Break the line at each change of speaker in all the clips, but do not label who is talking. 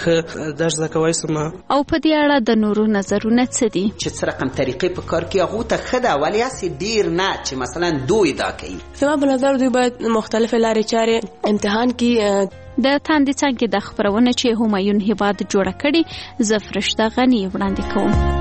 ښه درس زده کوی سم.
او په دې اړه د نورو نظرونه څه دي؟
چې څه رقم طریقې په کار کې هغه ته ښه ده، ولی هسې ډیر نه چې مثلا دوی دا کوي.
زما په نظر دوی باید مختلفې لارې چارې امتحان کې.
د تاندې څنګه د خبرونه چې همایون هیواد جوړه کړي زه فرشته غنی وړاندې کوم.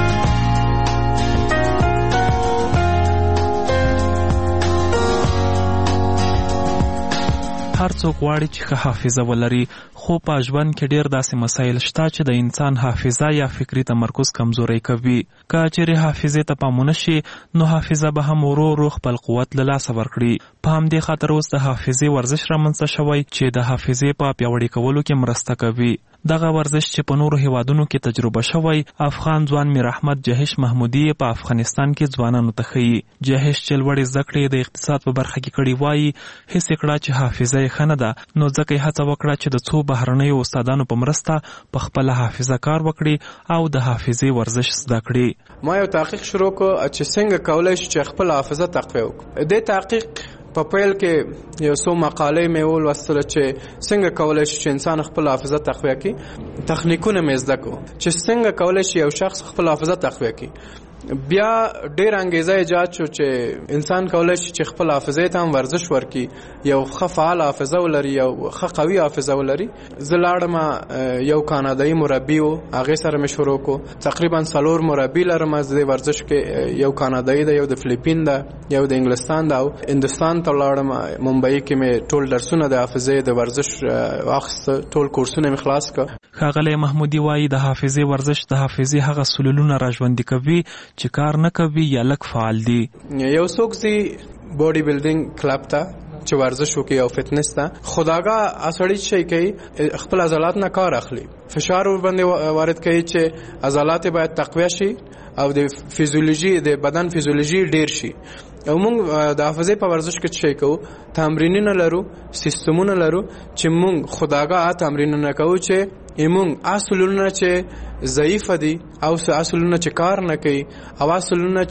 هر څوک غواړي چې ښه حافظه ولري، خو په ژوند کې ډېر داسې مسایل شته چې د انسان حافظه یا فکری تمرکز کمزوری کوي. که چیرې حافظې ته پام ونه شي نو حافظه به هم ورو ورو خپل قوت له لاسه ورکړي. په همدې خاطر اوس د حافظې ورزش رامنځته شوی چې د حافظې په پیاوړي کولو کې مرسته کوي. دغه ورزش چې په نورو هیوادونو کې تجربه شوی، افغان ځوان میر احمد جهش محمودي په افغانستان کې ځوانانو ته ښیي. جهش چې لوړې زده کړې د اقتصاد په برخه کې کړي وایي هیڅ کړه چې حافظه یې ښه نه ده، نو ځکه یې هڅه وکړه چې د څو بهرنیو استادانو په مرسته په خپله حافظه کار وکړي او د حافظې ورزش زده کړي.
ما یو تحقیق شروع کړ چې څنګه کولی شي چې خپل حافظه تقویه وکړي. دې تحقیق په پیل کې یو څو مقالې مې ولوستل چې څنګه کولی شي چې انسان خپل حافظه تقویه کړي. تخنیکونه مې زده کړو چې څنګه کولی شي یو شخص خپل حافظه تقویه کړي. بیا ډیر انګیزه ایجاد شو چې انسان کولی شي چې خپل حافظه ته هم ورزش ورکړي، یو ښه فعال حافظه ولري، یو ښه قوي حافظه ولري. زه لاړم یو کانادایي مربي و، هغې سره مې شروع کړو. تقریبا 4 مربي لرم از دې ورزش کې، یو کانادایي ده، یو د فلیپین ده، یو د انګلستان ده، او هندوستان ته لاړم. ممبئی کې مې ټول درسونه د حافظې د ورزش واخیست، ټول کورسونه مې خلاص کړ.
ښاغلی محمودي وایي د حافظې ورزش د حافظې هغه سلولونه راژوندي کوي چې کار نه کوي یا لږ فعال دي.
یو څوک زی باډي بلډینګ کلب ته چې ورزش وکړي او فټنس ته، خداګه اسړی شي کوي، خپل عضلات نه کار اخلي، فشار ور باندې وارد کوي چې عضلات باید تقویه شي او د فزیولوژي د بدن فزیولوژي ډیر شي. او موږ د حافظې په ورزش کې څه کوو؟ تمرینونه لرو، سیستمونه لرو چې موږ خداګه تمرینونه کوو چې ایمون اصلونه چې ضعیف دي او اصلونه چې کار نه کوي او اصلونه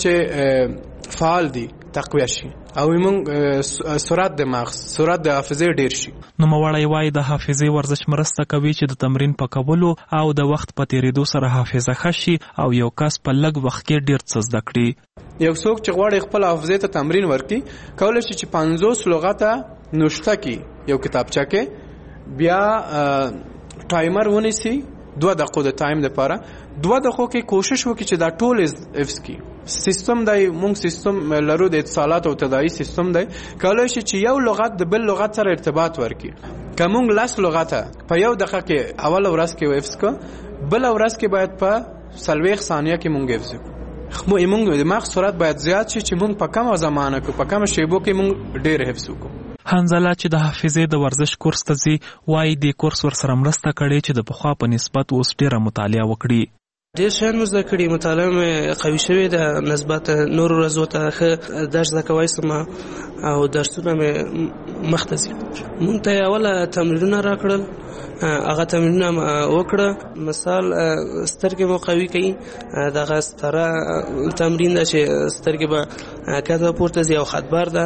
چې فعال دي تقویه شي او ایمون سرعت د مغز، سرعت د حافظې ډیر شي.
نو موړی وایي د حافظې ورزش مرسته کوي چې د تمرین په کولو او د وخت په تیریدو سره حافظه ښه شي او یو کس په لږ وخت کې ډیر څه زده کړي.
یو څوک چې غواړي خپل حافظې ته تمرین ورکړي، کولی شي چې 50 لغته نوشته کړي یو کتابچه کې، بیا ټایمر ونیسي 2 دقیقو د ټایم لپاره. 2 دقیقو کې کوشش وکړي چې دا ټول حفظ کړي. سیستم دی، موږ سیستم لرو د اتصالات او تداعي سیستم دی، کولی شي چې یو لغت د بل لغت سره ارتباط ورکړي. که موږ 10 لغته په یو دقیقه کې اول ورځ کې حفظ کړو، بل ورځ کې باید په 40 ثانیه کې موږ حفظ کړو. موږ د مغز سرعت باید زیات شي چې موږ په کمه زمانه کې په کمه شیبو کې موږ ډیر حفظ وکړو.
حنزله چې د حافظې د ورزش کورس ته ځي وایي دې کورس ورسره مرسته کړې چې د پخوا په نسبت اوس ډیره مطالعه وکړي.
ډېر شیان مو زده کړي، مطالعه مې قوي شوې ده نسبت نورو ورځو ته. ښه درس زده کوی سم او درسونه مې مخته ځي. مونږ ته اوله تمرینونه راکړل، هغه تمرینونه وکړه. مثال سترګې مو قوي کوي، دغه ستره تمرین ده چې سترګې به کته پورته ځي او خطبر ده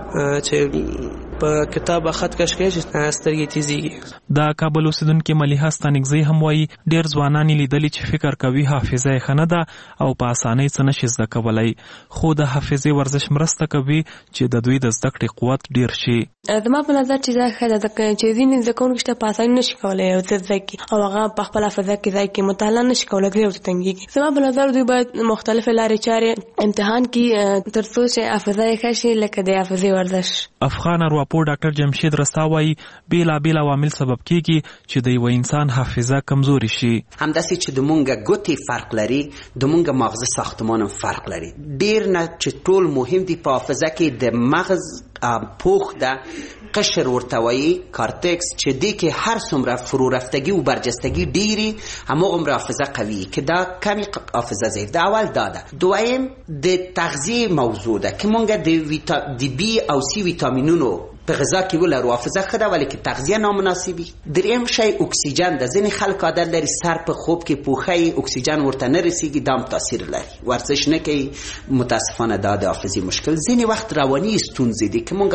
چې په کتاب خط کش کوي چې سترګې تیزیږي.
د کابل اوسیدونکې ملیحه ستانکزی هم وایي ډېر ځوانان یې لیدلي چې فکر کوي حافظه یې ښه نه ده او په اسانۍ څه نشي زده کولی، خو د حافظې ورزش مرسته کوي چې د دوی د زده کړې قوت ډیر شي.
زما په نظر چې دا ښه ده چې ځینې زده کوونکي شته په اسانۍ نشي کولی یو څه زده کړي او هغه په خپله حافظه کې ځای کې مطالعه نشي کولی، ډېر ورته تنګېږي. زما په نظر دوی باید مختلفې لارې چارې امتحان کړي تر څو چې حافظه یې ښه شي، لکه د حافظې ورزش.
افغان ارواپوه ډاکټر جمشید رستا وایي بیلابیل عوامل سبب کیږي چې د یو انسان حافظه کمزوري شي.
همداسې چې د مونږ ګوتې فرق لري، د مونږ مغز ساختمان هم فرق لري. ډیر نه چې ټول مهم دي په حافظه کې د مغز پوخ ده، قشر ورته وایي کارتکس، چې دی کې هر څومره فرو رفتگی و برجستگی ډیری هماغومره حافظه قوي که دا کمی حافظه ضعیف ده. اول دا ده. دویم د تغذیه موضوع ده که مونږ د بی او سی ویتامینونو په غذا کې ولرو، حافظه ښه ده ولی که تغذیه نامناسبی. دریم شی اکسیجن ده. ځینې خلک عادت لري سر په خوب کې پوخی، اکسیجن ورته نه رسیږي، دا هم تاثیر لري. ورزش نه کوي، متاسفانه دا د حافظې مشکل. ځینې وخت رواني ستونزې دي که مونږ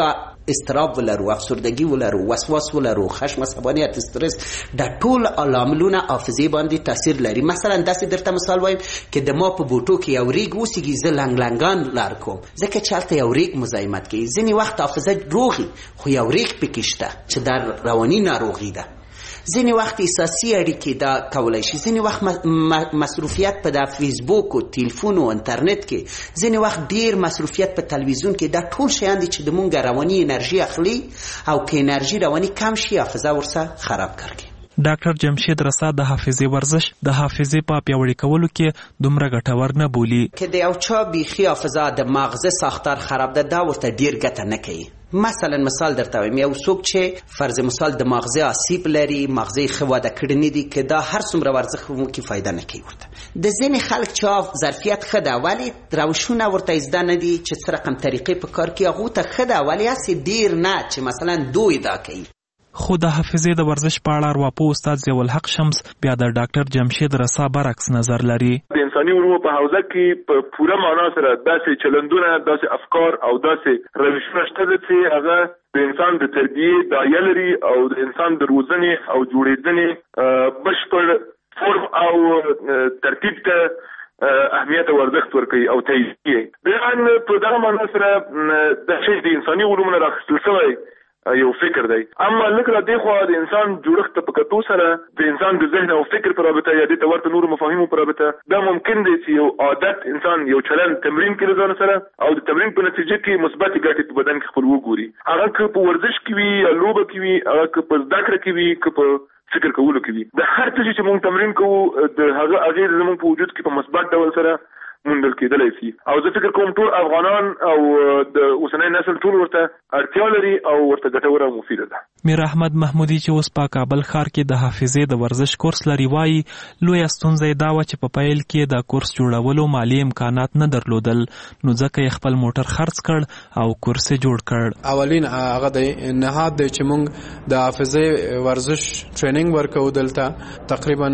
اضطراب ولرو، افسردگی ولرو، وسواس ولرو، خشم، عصبانیت، استرس، د ټول عواملونه حافظه باندې تاثیر لري. مثلا داسې درته مثال وایم چې د ما په بوټو کې یو ریګ وسیږي، زه لنګلنګان لار کوم ځکه چې هلته یو ریګ مزاحمت کوي. ځینې وخت حافظه روغي خو یو ریګ پکې شته چې دا رواني ناروغي ده. ځینې وخت احساسي اړیکې دا کولی شي، ځینې وخت مصروفیت په د فیسبوک او تلیفون او انټرنیټ کې، ځینې وخت ډیر مصروفیت په تلویزیون کې. دا ټول شیان دي چې د مونږ رواني انرژي اخلي او که انرژي رواني کم شي حافظه ورسره خراب کړي.
ډاکټر جمشید رسا د حافظې ورزش د حافظې په پیاوړي کولو کې دومره ګټور نه بولي.
که د یو چا بیخي حافظه د مغزه ساختار خراب ده، دا ورته ډیر ګټه نه کوي. مثلا مثال درته وایم، یو څوک چې فرض مثال د مغزه آسیب لري، مغزه ښه واده کړی نه دي، که دا هر څومره ورزش وکړي فایده نه کوي ورته. د ځینې خلک چې ظرفیت ښه ده ولی روشونه ورته زده نه دي چې څه رقم طریقې په کار کې هغو ته ښه ده، ولی هسې ډیر نه چې مثلا دوی دا کوي.
خو د حافظې د ورزش په اړه ارواپوه استاد ضیاء الحق شمس بیا د ډاکټر جمشید رسا برعکس نظر لري.
د انساني علومو په حوزه کې په پوره معنا سره داسې چلندونه، داسې افکار او داسې روشونه شته چې هغه د انسان د تربیې دایه لري او د انسان د روزنې او جوړېدنې بشپړ فرم او ترتیب ته اهمیت او ارزښت ورکوي او تایید. بیا په دغه معنا سره د شی د انساني علومو نه راخیستل شوی یو فکر دی. اما لکه را دی خو د انسان جوړښت ته په کتو سره د انسان د ذهن او فکر پر رابطه یا د ورته نورو مفاهیمو پر رابطه دا ممکن دی چې یو عادت انسان یو چلند تمرین کړي ځان سره او د تمرین په نتیجه کې مثبت ګټې په بدن کې خپل وګوري. هغه که په ورزش کې وي یا لوبه کې وي، هغه که په زده کړه کې وي، که په فکر کولو کې وي، د هر څه چې موږ تمرین کوو د هغه اغېز زموږ په وجود کې په مثبت ډول سره موندل کېدلی شي. او زه فکر کوم ټول افغانان او د اوسنی نسل ټول ورته اړتیا لري او ورته ګټوره او مفیده ده.
میر احمد محمودي چې اوس په کابل ښار کې د حافظې د ورزش کورس لري وایي لویه ستونزه یې دا وه چې په پیل کې د کورس جوړولو مالي امکانات نه درلودل، نو ځکه یې خپل موټر خرڅ کړ او کورس یې جوړ کړ.
اولین هغه د نهاد دی چې موږ د حافظې ورزش ټریننګ ورکو دلته تقریبا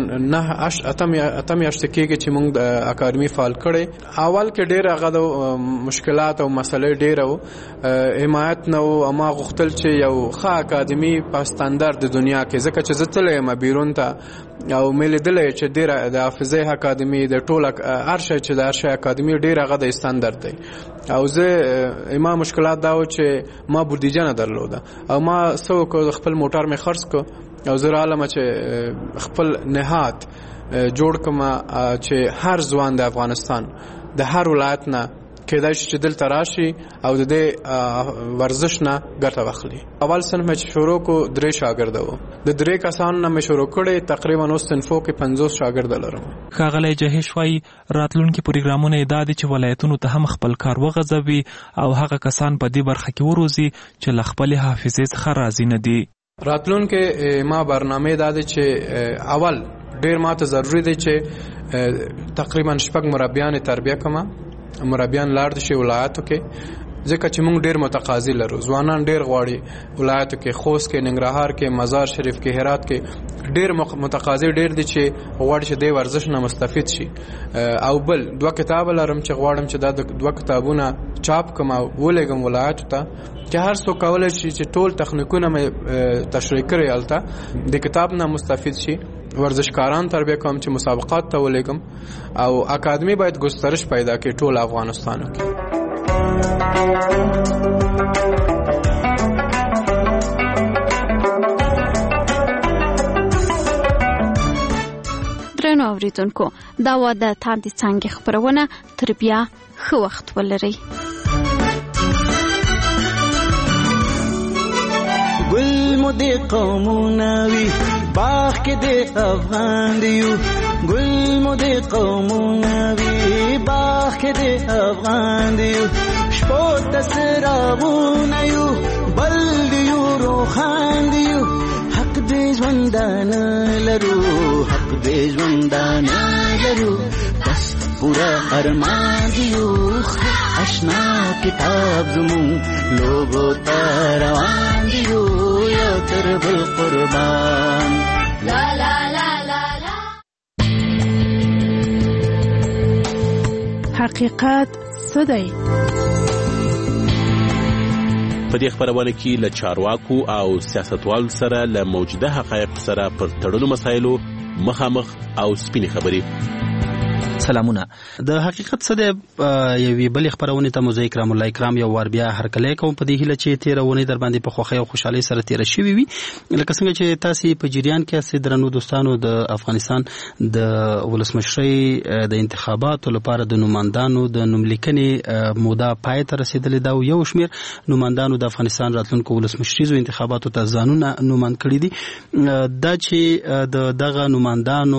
8 میاشتې کېږي چې موږ د اکاډمي فعال کړی. اول کې ډېر هغه د مشکلات او مسلې ډېره و، حمایت نه و. ما غوښتل چې یو ښه اکاډمي په ستاندرد د دنیا کې، ځکه چې زه تللی یم بیرون ته او مې لیدلی چې ډېره د حافظې اکاډمي د ټول هر شی چې د هر شی اکاډمي ډېر هغه د ستاندرد دی. او زه ما مشکلات دا و چې ما بودیجه نه درلوده او ما څه وکړو، خپل موټر مې خرڅ کړو او زه رالم چې خپل نهاد جوړ کما چې هر ځوان د افغانستان د هر ولایت نه کېدای شي چې دلته راشي او د دې ورزش نه ګټه واخلي. اول صنف مې شروع کو 3 شاګرد وو، د 3 کسانو نه مې شروع کړې، تقریبا اوس صنفو کې 50 شاګرد لرم.
ښاغلی جهیش وایي راتلونکي پروګرامونه یې دا دي چې ولایتونو ته هم خپل کار وغځوي او هغه کسان په دې برخه کې وروزي چې له خپلې حافظې څخه راضي نه دي.
راتلونکي ما برنامه دا دی چې اول ډیر ماته ضروری دی چې تقریبا 6 مربیان تربیه کما، مربیان لاړ شي ولایتو کې، ځکه چې موږ ډیر متقاضي لرو، ځوانان ډیر غواړي ولایتو کې، خوست کې، ننګرهار کې، مزار شریف کې، هرات کې ډیر متقاضي ډیر دي چې غواړي چې د ورزش نه مستفید شي. او بل 2 کتاب لرم چې غواړم چې دا 2 کتابونه چاپ کوم او ولېږم ولایتو ته چې هر څوک کولای شي چې ټول تخنیکونه مې تشریح کړی الته د کتاب نه مستفید شي. ورزشکاران تربیه کوم چې مسابقات ته ولېږم او اکاډمي باید گسترش پیدا کړي ټول افغانستانو کې.
درنو اوریدونکو، دا و د تاندې څانګې خپرونه، تر بیا ښه وخت ولرئ.
گل مدی قومونوی باغ کې د افغان دیو، گل مدی قومونوی باغ کې د افغان دیو، شپو تسراغونه یو بل دیو روخان دیو، حق دې ژوندانه لرو، حق دې ژوندانه لرو، بس پورا ارمان دیو، آشنا کتاب زمون لوگو تروان دیو، یا تر بل قربان. لا لا لا لا لا.
حقیقت څه دی؟ په دې خبرونه کې له چارواکو او سیاستوالو سره له موجوده حقایقو سره پر تړلو مسایلو مخامخ او سپینې خبرې.
سلامونه. د حقیقت څه د یوې بلې خبرونه ته مزه کرام الله کرام یو ور بیا هرکلی کوم په دې هیله چې تیرونه در باندې په خوښۍ او خوشحالۍ سره تیر شوي وي. لکه څنګه چې تاسو په جریان کې اسې درنو دوستانو د افغانستان د ولسمشرۍ د انتخاباتو لپاره د نوماندانو د نوملیکنې موده پای ته رسیدلې ده او یو شمېر نوماندانو د افغانستان راتلونکو ولسمشریزو انتخاباتو ته ځانونه نوماند کړي دي. دا چې دغه نوماندانو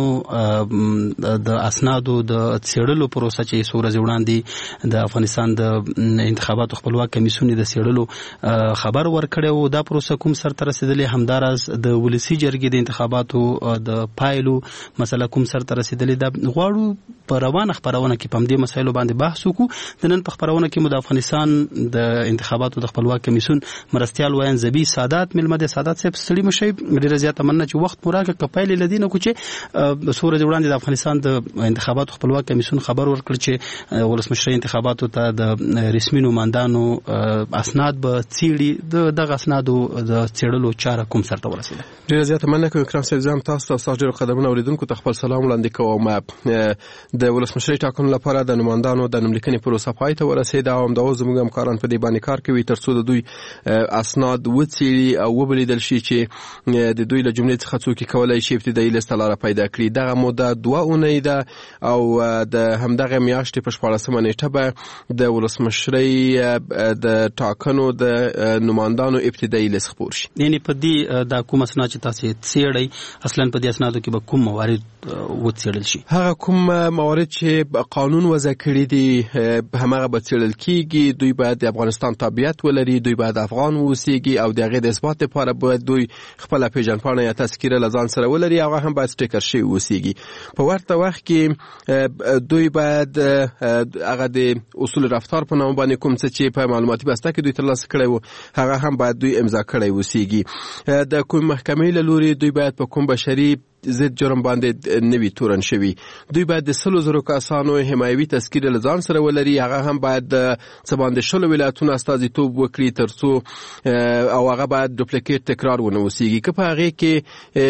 د اسنادو د څېړلو پروسه چې څو ورځې وړاندې د افغانستان د انتخاباتو خپلواک کمیسیون د څېړلو خبر ورکړی و، دا پروسه کوم سر ته رسېدلې، همداراز د ولسي جرګې د انتخاباتو د پایلو مسله کوم سر ته رسېدلې ده. غواړو په روانه خبرونه کې په همدې مسایلو باندې بحث وکړو. د نن په خبرونه کې مو د افغانستان د انتخاباتو د خپلواک کمیسیون مرستیال وایان زبی سادات ملمه د سادات صاحب ستړي مشي ډېره زیاته مننه چې وخت مو راکړ. که پایلې لدینه کو چې څو ورځې وړاندې د افغانستان د انتخاباتو خپلواک کمیسیون خبر ورکړ چې ولسمشرۍ انتخاباتو ته د رسمي نوماندانو اسناد به څېړي. دغه اسنادو د څېړلو چاره کوم سر ته ورسېده؟
ډېره زیاته مننه کوم اکرام صاحب. زه تاسو ته ستاسو ډېرو قدمونو اوریدونکو ته خپل سلام وړاندې کوم. د ولسمشرۍ ټاکنو لپاره د نوماندانو د نوملیکنې پروسه پای ته ورسېده او همدغه زموږ همکاران په دې باندې کار کوي ترڅو د دوی اسناد وڅېړي او وبلیدل شي چې د دوی له جملې څخه څوک کولی شي ابتدایي لیست لاره پیدا کړي. دغه موده 2 اونۍ ده او د همدغه میاشتې په 14مه نیټه به د ولسمشرۍ د ټاکنو د نوماندانو ابتدایي لیست خپور شي.
یعنی په دې د کوم اسناد چې تاسو څېړئ اصلا په دې اسنادو کې به کوم موارد وڅېړل شي؟
هغه کوم موارد چې قانون وضع کړی دي همغه به څېړل کیږي. دوی باید د افغانستان تابعیت ولري، دوی باید افغان اوسیږي او د هغې د اثبات لپاره باید دوی خپله پیژندپاڼه یا تذکیره له ځان سره ولري. هغه هم باید سټیکر شوی اوسیږي. په ورته وخت کې دوی باید هغه د اصول رفتار په نامه باندې کوم څه چې په معلوماتي بسته کې دوی ترلاسه کړی و هغه هم باید دوی امضا کړی اوسیږي. د کوم محکمې له لوري دوی باید په کوم بشري ضد جرم باندې نوی تورن شوی. دوی باید د 100,000 کسانو حمایوي تذکیره له ځان سره ولري. هغه هم باید څه باندې 20 ولایتونو استازیتوب وکړي ترڅو او هغه باید دوپلیکیټ تکرار ونه اوسیږي. که په هغې کې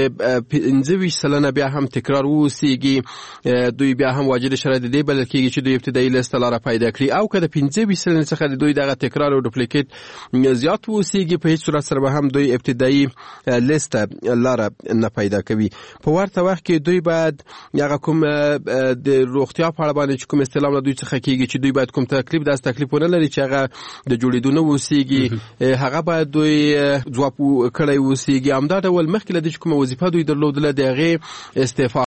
25% بیا هم تکرار اوسیږي دوی بیا هم واجد شرایط دې بلل کېږي چې دوی ابتدایي لیست لاره پیدا کړي. او که د 25% څخه د دوی دغه تکرار او دوپلیکیټ زیات اوسیږي په هیڅ صورت سره به هم دوی ابتدایي لیست لاره نه پیدا کوي. په ورته وخت کې دوی باید هغه کوم د روغتیا په اړه باندې چې کوم استعلام له دوی څخه کېږي چې دوی باید کوم تکلیف داس تکلیف ونه لري چې هغه د جوړېدو نه اوسیږي هغه باید دوی ځواب کړی اوسیږي. همدا ډول مخکې له دې چې کومه وظیفه دوی درلودله د هغې استعفا